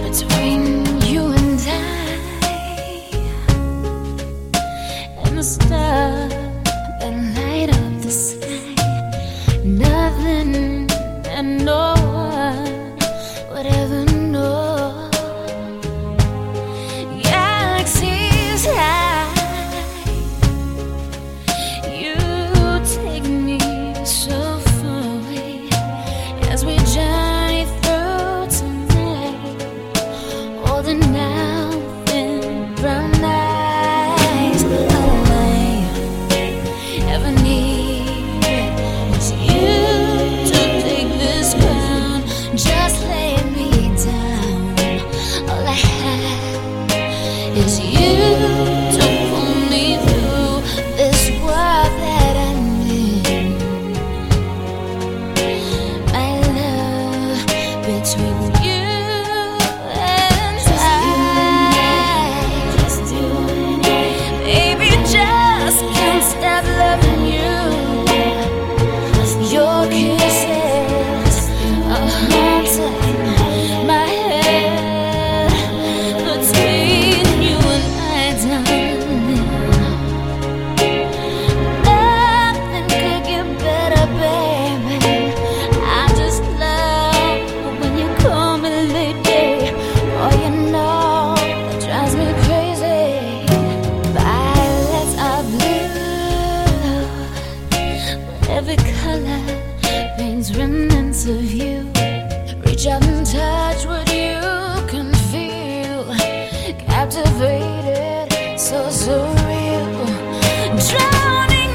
between you and the stars that light up the sky. Nothing and no one would ever know. Galaxies high, you take me so far away as we journey through tonight. All the now thin brown eyes, all I ever need is you to take this crown. Just lay me down. All I have is you to pull me through this world that I'm in. My love between you and I, baby, just can't stop loving you. Your kisses are haunting my head. Between you and I, darling, nothing could get better, baby. I just love when you call me lady. Oh, you know that drives me crazy. Violets are blue, every color brings remnants of you. Reach out and touch what you can feel. Captivated, so surreal. Drowning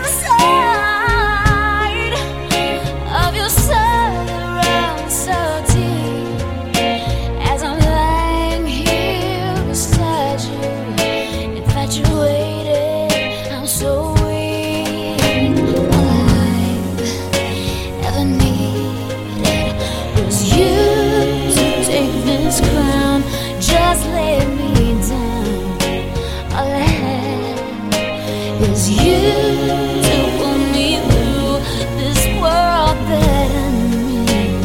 inside of your surround so deep. As I'm lying here beside you, infatuated, I'm so weak. All I ever needed was you to take this crown. Just lay me down. All I had is you to pull me through this world that I'm in.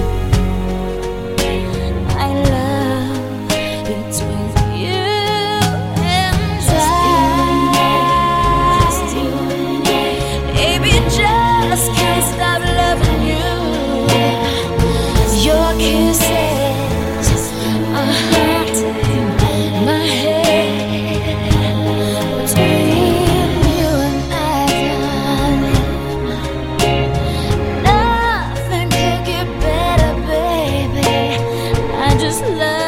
My love between you and I, baby, just can't stop loving you. Your kisses are haunting my head. Between you and I, darling, nothing could get better, baby. I just love